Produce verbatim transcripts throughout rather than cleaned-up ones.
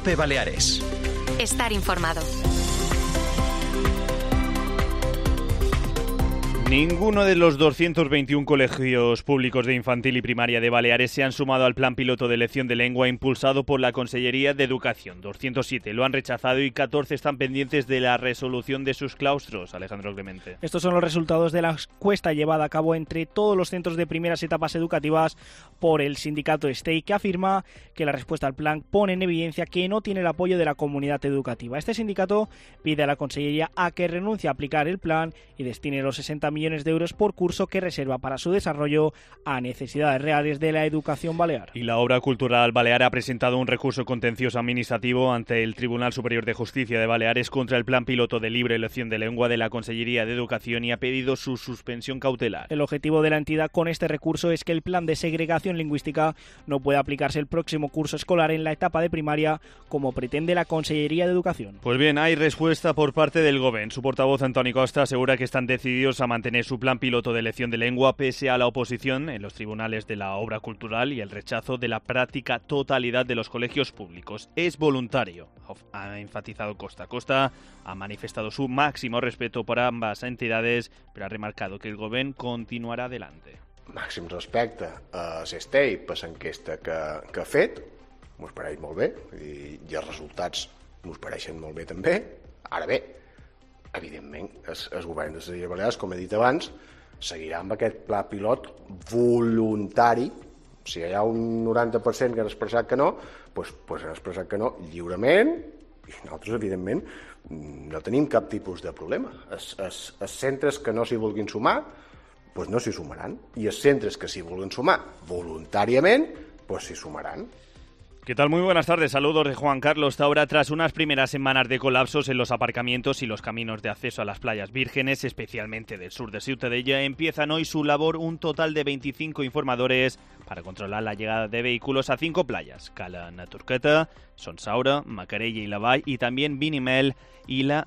COPE Baleares. Estar informado. Ninguno de los doscientos veintiún colegios públicos de infantil y primaria de Baleares se han sumado al plan piloto de elección de lengua impulsado por la Consellería de Educación. doscientos siete lo han rechazado y catorce están pendientes de la resolución de sus claustros. Alejandro Clemente. Estos son los resultados de la encuesta llevada a cabo entre todos los centros de primeras etapas educativas por el sindicato STEI, que afirma que la respuesta al plan pone en evidencia que no tiene el apoyo de la comunidad educativa. Este sindicato pide a la Consellería a que renuncie a aplicar el plan y destine los sesenta millones de euros por curso que reserva para su desarrollo a necesidades reales de la educación balear. Y la Obra Cultural Balear ha presentado un recurso contencioso administrativo ante el Tribunal Superior de Justicia de Baleares contra el plan piloto de libre elección de lengua de la Consellería de Educación y ha pedido su suspensión cautelar. El objetivo de la entidad con este recurso es que el plan de segregación lingüística no pueda aplicarse el próximo curso escolar en la etapa de primaria, como pretende la Consellería de Educación. Pues bien, hay respuesta por parte del Govern. Su portavoz, Antoni Costa, asegura que están decididos a mantener su plan piloto de elección de lengua pese a la oposición en los tribunales de la obra cultural y el rechazo de la práctica totalidad de los colegios públicos. Es voluntario, ha enfatizado Costa. Costa ha manifestado su máximo respeto por ambas entidades, pero ha remarcado que el Govern continuarà adelante. Màxim respecte a l'Estei per l'enquesta que, que ha fet, mos pareix molt bé, i, i els resultats mos pareixen molt bé també. Ara bé, evidentment, el, el govern de les Illes Balears, com he dit abans, seguirà amb aquest pla pilot voluntari. Si hi ha un noranta per cent que han expressat que no, doncs, doncs han expressat que no lliurement, i nosaltres, evidentment, no tenim cap tipus de problema. Els, els, els centres que no s'hi vulguin sumar, pues no s'hi sumaran. Y los centros que s'hi vulguin sumar voluntariamente, pues s'hi sumaran. ¿Qué tal? Muy buenas tardes. Saludos de Juan Carlos Taura. Tras unas primeras semanas de colapsos en los aparcamientos y los caminos de acceso a las playas vírgenes, especialmente del sur de Ciutadella, empiezan hoy su labor un total de veinticinco informadores para controlar la llegada de vehículos a cinco playas: Cala Naturqueta, Son Saura, Macarella y La Vall, y también Vinimel y la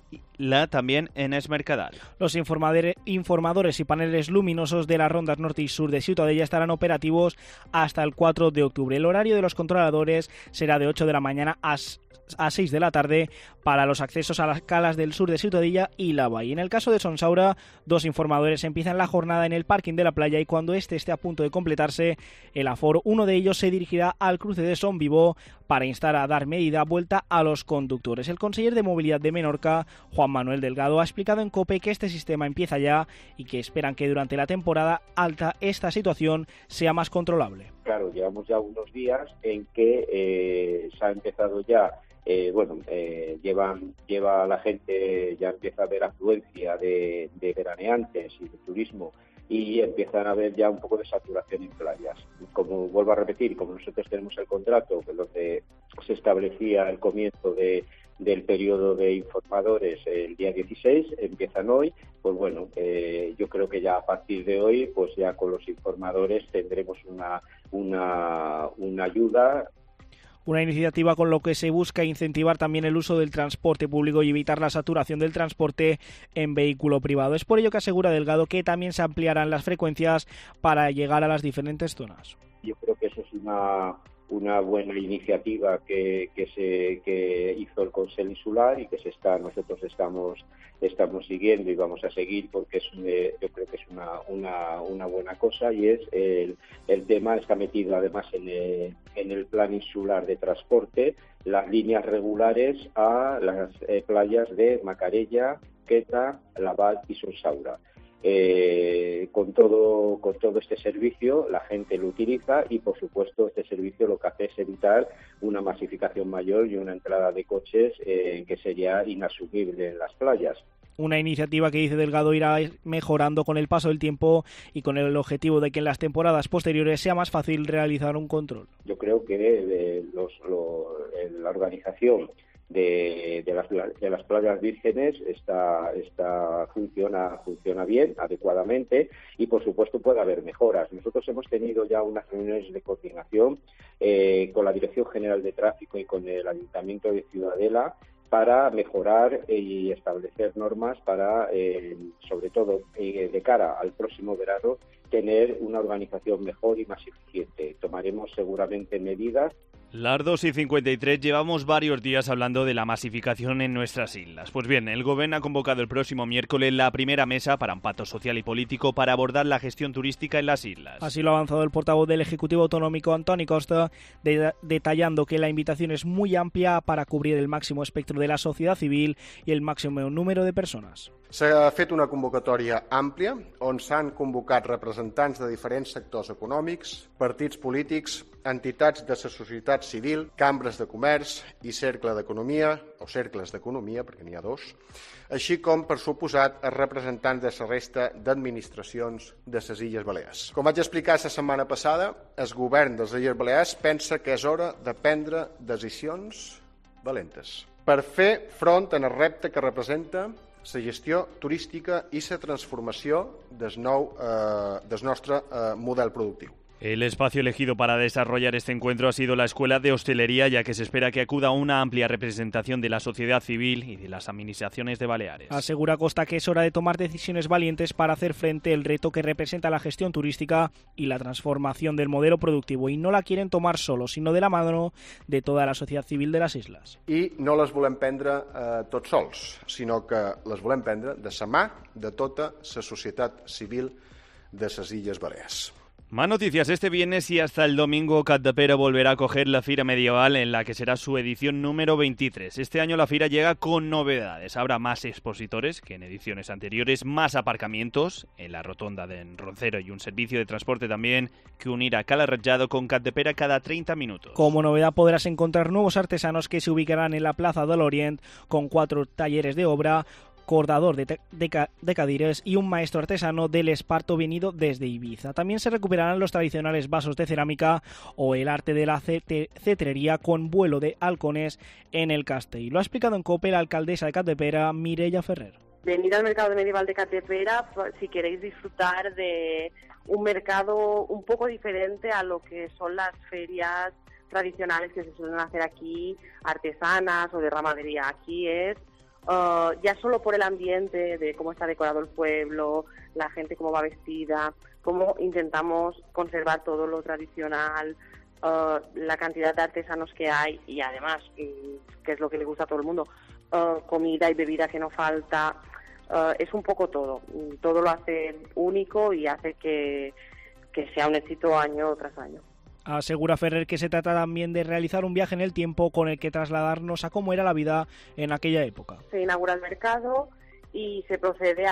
La también en Es Mercadal. Los informadores y paneles luminosos de las rondas norte y sur de Ciutadella estarán operativos hasta el cuatro de octubre. El horario de los controladores será de ocho de la mañana a a seis de la tarde para los accesos a las calas del sur de Ciutadella y La Vall. En el caso de Son Saura, dos informadores empiezan la jornada en el parking de la playa y cuando este esté a punto de completarse el aforo, uno de ellos se dirigirá al cruce de Son Vivó para instar a dar medida vuelta a los conductores. El conseller de Movilidad de Menorca, Juan Manuel Delgado, ha explicado en COPE que este sistema empieza ya y que esperan que durante la temporada alta esta situación sea más controlable. Claro, llevamos ya unos días en que eh, se ha empezado ya Eh, bueno, eh, llevan, lleva la gente, ya empieza a haber afluencia de, de veraneantes y de turismo y empiezan a haber ya un poco de saturación en playas. Como vuelvo a repetir, como nosotros tenemos el contrato donde se establecía el comienzo de, del periodo de informadores el día dieciséis, empiezan hoy, pues bueno, eh, yo creo que ya a partir de hoy, pues ya con los informadores tendremos una, una, una ayuda. Una iniciativa con lo que se busca incentivar también el uso del transporte público y evitar la saturación del transporte en vehículo privado. Es por ello que asegura Delgado que también se ampliarán las frecuencias para llegar a las diferentes zonas. Yo creo que eso es una, una buena iniciativa que, que se que hizo el Consell Insular y que se está nosotros estamos estamos siguiendo y vamos a seguir porque es eh, yo creo que es una, una, una buena cosa y es el, el tema está metido además en el, en el plan insular de transporte, las líneas regulares a las eh, playas de Macarella, Queta, La Vall y Son Saura. Eh, con todo con todo este servicio la gente lo utiliza y por supuesto este servicio lo que hace es evitar una masificación mayor y una entrada de coches eh, que sería inasumible en las playas. Una iniciativa que, dice Delgado, irá mejorando con el paso del tiempo y con el objetivo de que en las temporadas posteriores sea más fácil realizar un control. Yo creo que eh, los, lo, la organización De, de, las, de las playas vírgenes está, está, funciona, funciona bien, adecuadamente y por supuesto puede haber mejoras. Nosotros hemos tenido ya unas reuniones de coordinación eh, con la Dirección General de Tráfico y con el Ayuntamiento de Ciudadela para mejorar y establecer normas para, eh, sobre todo eh, de cara al próximo verano, tener una organización mejor y más eficiente. Tomaremos seguramente medidas Las dos y cincuenta y tres, llevamos varios días hablando de la masificación en nuestras islas. Pues bien, el Gobierno ha convocado el próximo miércoles la primera mesa para un pacto social y político para abordar la gestión turística en las islas. Así lo ha avanzado el portavoz del Ejecutivo Autonómico, Antoni Costa, de, detallando que la invitación es muy amplia para cubrir el máximo espectro de la sociedad civil i el màxim número de persones. S'ha fet una convocatòria àmplia on s'han convocat representants de diferents sectors econòmics, partits polítics, entitats de la societat civil, cambres de comerç i cercle d'economia, o cercles d'economia, perquè n'hi ha dos, així com, per suposat, els representants de la resta d'administracions de les Illes Balears. Com vaig explicar la setmana passada, el govern de les Illes Balears pensa que és hora de prendre decisions valentes per fer front al repte que representa la gestió turística i la transformació del, nou, eh, del nostre eh, model productiu. El espacio elegido para desarrollar este encuentro ha sido la Escuela de Hostelería, ya que se espera que acuda una amplia representación de la sociedad civil y de las administraciones de Baleares. Asegura Costa que es hora de tomar decisiones valientes para hacer frente al reto que representa la gestión turística y la transformación del modelo productivo, y no la quieren tomar solo, sino de la mano de toda la sociedad civil de las islas. I no les volem prendre eh, tots sols, sinó que les volem prendre de la mà de tota la societat civil de les Illes Balears. Más noticias. Este viernes y hasta el domingo, Capdepera volverá a acoger la Fira Medieval, en la que será su edición número veintitrés. Este año la Fira llega con novedades. Habrá más expositores que en ediciones anteriores, más aparcamientos en la rotonda de Roncero y un servicio de transporte también que unirá Cala Ratjado con Capdepera cada treinta minutos. Como novedad podrás encontrar nuevos artesanos que se ubicarán en la Plaza del Orient con cuatro talleres de obra, cordador de, de, de cadires y un maestro artesano del esparto venido desde Ibiza. También se recuperarán los tradicionales vasos de cerámica o el arte de la cetrería con vuelo de halcones en el Castell. Lo ha explicado en COPE la alcaldesa de Capdepera, Mireia Ferrer. Venid al mercado medieval de Capdepera si queréis disfrutar de un mercado un poco diferente a lo que son las ferias tradicionales que se suelen hacer aquí, artesanas o de ramadería. Aquí es Uh, ya solo por el ambiente de cómo está decorado el pueblo, la gente cómo va vestida, cómo intentamos conservar todo lo tradicional, uh, la cantidad de artesanos que hay y además, mm, que es lo que le gusta a todo el mundo, uh, comida y bebida que no falta, uh, es un poco todo. Todo lo hace único y hace que, que sea un éxito año tras año. Asegura Ferrer que se trata también de realizar un viaje en el tiempo con el que trasladarnos a cómo era la vida en aquella época. Se inaugura el mercado y se procede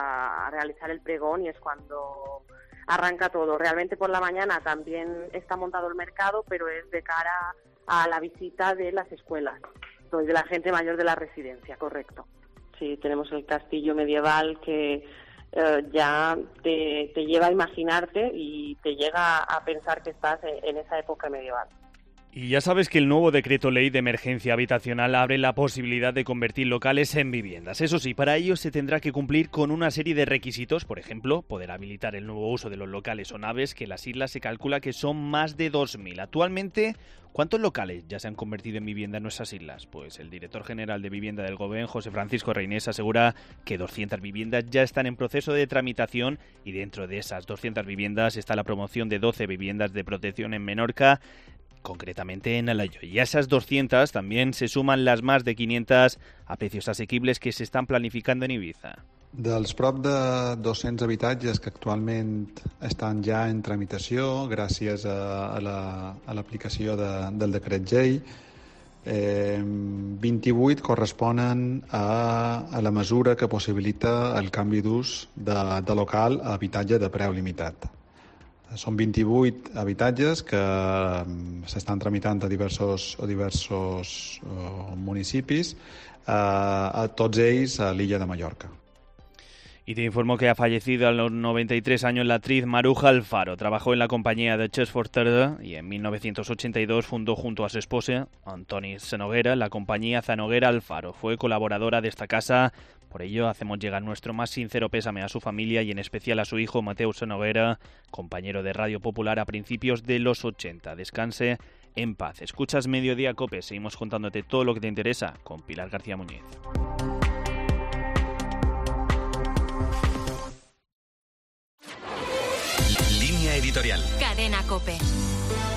a realizar el pregón y es cuando arranca todo. Realmente por la mañana también está montado el mercado, pero es de cara a la visita de las escuelas, de la gente mayor de la residencia, correcto. Sí, tenemos el castillo medieval que Uh, ya te, te lleva a imaginarte y te llega a pensar que estás en, en esa época medieval. Y ya sabes que el nuevo decreto ley de emergencia habitacional abre la posibilidad de convertir locales en viviendas. Eso sí, para ello se tendrá que cumplir con una serie de requisitos, por ejemplo, poder habilitar el nuevo uso de los locales o naves, que en las islas se calcula que son más de dos mil. Actualmente, ¿cuántos locales ya se han convertido en vivienda en nuestras islas? Pues el director general de Vivienda del Gobierno, José Francisco Reinés, asegura que doscientas viviendas ya están en proceso de tramitación y dentro de esas doscientas viviendas está la promoción de doce viviendas de protección en Menorca, concretamente en Alayo. Y a esas doscientas también se suman las más de quinientas a precios asequibles que se están planificando en Ibiza. Dels prop de dos-cents habitatges que actualment estan ja en tramitació gràcies a, a l'aplicació la, de, del decret llei, eh, vint-i-vuit corresponen a, a la mesura que possibilita el canvi d'ús de, de local a habitatge de preu limitat. Són vint-i-vuit habitatges que s'estan tramitant a diversos, a diversos uh, municipis, uh, a tots ells a l'illa de Mallorca. Y te informo que ha fallecido a los noventa y tres años la actriz Maruja Alfaro. Trabajó en la compañía de Chess for Terre y en mil novecientos ochenta y dos fundó junto a su esposa, Antoni Zanoguera, la compañía Zanoguera Alfaro. Fue colaboradora de esta casa. Por ello, hacemos llegar nuestro más sincero pésame a su familia y en especial a su hijo Mateu Zanoguera, compañero de Radio Popular a principios de los ochenta. Descanse en paz. Escuchas Mediodía Cope. Seguimos contándote todo lo que te interesa con Pilar García Muñiz. Línea editorial. Cadena COPE.